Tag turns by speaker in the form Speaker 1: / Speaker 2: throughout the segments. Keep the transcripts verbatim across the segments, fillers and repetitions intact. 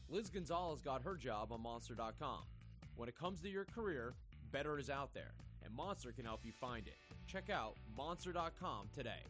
Speaker 1: Liz Gonzalez got her job on Monster dot com. When it comes to your career, better is out there, and Monster can help you find it. Check out Monster dot com today.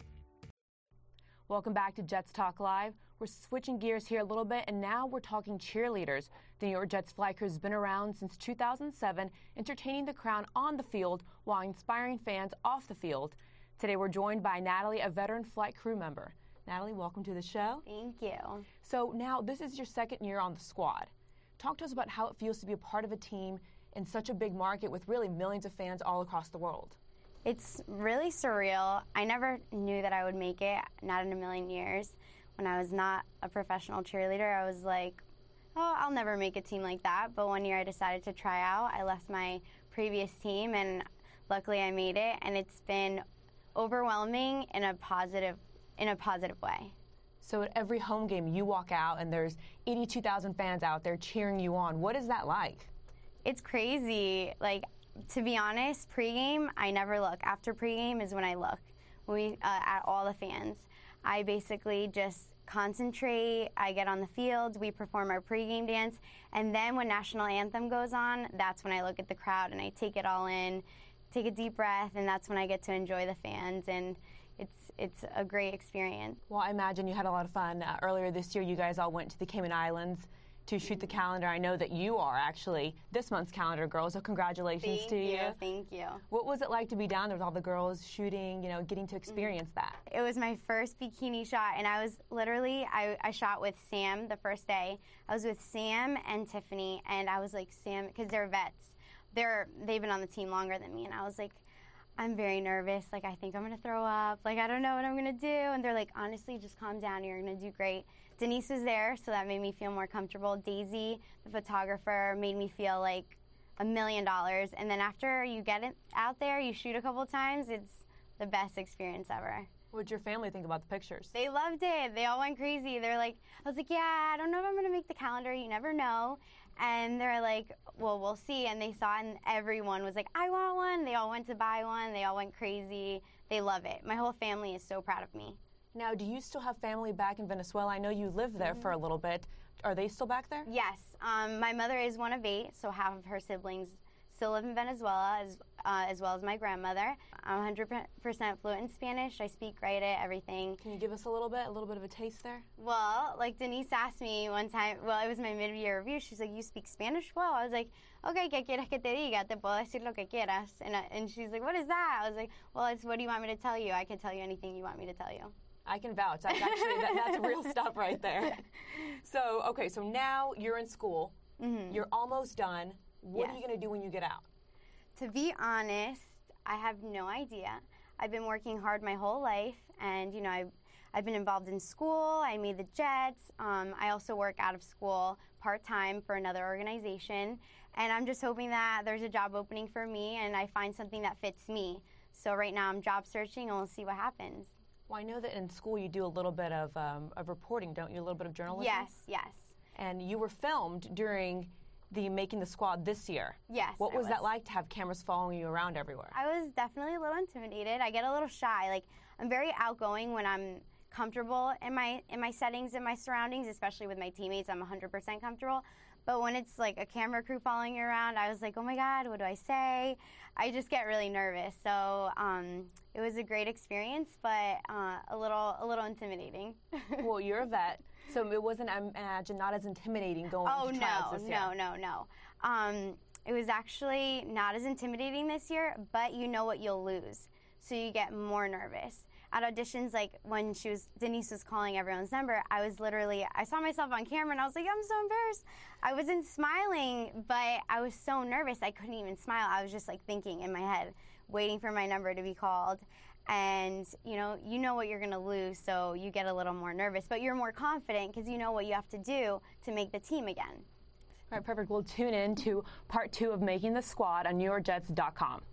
Speaker 2: Welcome back to Jets Talk Live. We're switching gears here a little bit, and now we're talking cheerleaders. The New York Jets flight crew has been around since two thousand seven, entertaining the crowd on the field while inspiring fans off the field. Today we're joined by Natalie, a veteran flight crew member. Natalie, welcome to the show.
Speaker 3: Thank you.
Speaker 2: So now this is your second year on the squad. Talk to us about how it feels to be a part of a team in such a big market with really millions of fans all across the world.
Speaker 3: It's really surreal. I never knew that I would make it, not in a million years. When I was not a professional cheerleader, I was like, oh, I'll never make a team like that. But one year I decided to try out. I left my previous team, and luckily I made it. And it's been overwhelming in a positive, in a positive way.
Speaker 2: So at every home game you walk out and there's eighty-two thousand fans out there cheering you on. What is that like?
Speaker 3: It's crazy. Like, to be honest, pregame, I never look. After pregame is when I look, we uh, at all the fans. I basically just concentrate. I get on the field. We perform our pregame dance. And then when national anthem goes on, that's when I look at the crowd and I take it all in, take a deep breath, and that's when I get to enjoy the fans. And it's it's a great experience.
Speaker 2: Well, I imagine you had a lot of fun. Uh, earlier this year, you guys all went to the Cayman Islands to shoot the calendar. I know that you are actually this month's calendar girl, so congratulations
Speaker 3: thank
Speaker 2: to you.
Speaker 3: you. Thank you.
Speaker 2: What was it like to be down there with all the girls shooting, you know, getting to experience that?
Speaker 3: It was my first bikini shot, and I was literally, I, I shot with Sam the first day. I was with Sam and Tiffany, and I was like, Sam, because they're vets. They're, they've been on the team longer than me, and I was like, I'm very nervous. Like, I think I'm going to throw up. Like, I don't know what I'm going to do. And they're like, honestly, just calm down. You're going to do great. Denise was there, so that made me feel more comfortable. Daisy, the photographer, made me feel like a million dollars. And then after you get it out there, you shoot a couple times, it's the best experience ever.
Speaker 2: What did your family think about the pictures?
Speaker 3: They loved it. They all went crazy. They're like, I was like, yeah, I don't know if I'm going to make the calendar. You never know. And they're like, well, we'll see. And they saw it, and everyone was like, I want one. They all went to buy one. They all went crazy. They love it. My whole family is so proud of me.
Speaker 2: Now, do you still have family back in Venezuela? I know you lived there mm-hmm. for a little bit. Are they still back there?
Speaker 3: Yes. Um, my mother is one of eight, so half of her siblings still live in Venezuela, as, uh, as well as my grandmother. I'm one hundred percent fluent in Spanish. I speak, write it, everything.
Speaker 2: Can you give us a little bit, a little bit of a taste there?
Speaker 3: Well, like Denise asked me one time, well, it was my mid-year review. She's like, you speak Spanish well? I was like, okay, ¿qué quieres que te diga? Te puedo decir lo que quieras. And, uh, and she's like, what is that? I was like, well, it's what do you want me to tell you? I can tell you anything you want me to tell you.
Speaker 2: I can vouch. That's actually, that, that's real stuff right there. So, okay, so now you're in school. Mm-hmm. You're almost done. What yes. are you going to do when you get out?
Speaker 3: To be honest, I have no idea. I've been working hard my whole life, and, you know, I've, I've been involved in school. I made the Jets. Um, I also work out of school part-time for another organization, and I'm just hoping that there's a job opening for me and I find something that fits me. So right now I'm job searching, and we'll see what happens.
Speaker 2: Well, I know that in school you do a little bit of, um, of reporting, don't you? A little bit of journalism?
Speaker 3: Yes, yes.
Speaker 2: And you were filmed during the Making the Squad this year.
Speaker 3: Yes.
Speaker 2: What was,
Speaker 3: was
Speaker 2: that like to have cameras following you around everywhere?
Speaker 3: I was definitely a little intimidated. I get a little shy. Like, I'm very outgoing when I'm comfortable in my in my settings and my surroundings, especially with my teammates. I'm one hundred percent comfortable. But when it's like a camera crew following you around, I was like, oh my God, what do I say? I just get really nervous. So um, it was a great experience, but uh, a little a little intimidating.
Speaker 2: Well, you're a vet, so it wasn't, I imagine, not as intimidating going
Speaker 3: oh,
Speaker 2: to trials
Speaker 3: no,
Speaker 2: this year.
Speaker 3: Oh, no, no, no, no. Um, it was actually not as intimidating this year, but you know what you'll lose. So you get more nervous. At auditions, like when she was, Denise was calling everyone's number, I was literally, I saw myself on camera and I was like, I'm so embarrassed. I wasn't smiling, but I was so nervous I couldn't even smile. I was just like thinking in my head, waiting for my number to be called. And, you know, you know what you're going to lose, so you get a little more nervous. But you're more confident because you know what you have to do to make the team again.
Speaker 2: All right, perfect. We'll tune in to part two of Making the Squad on New York Jets dot com.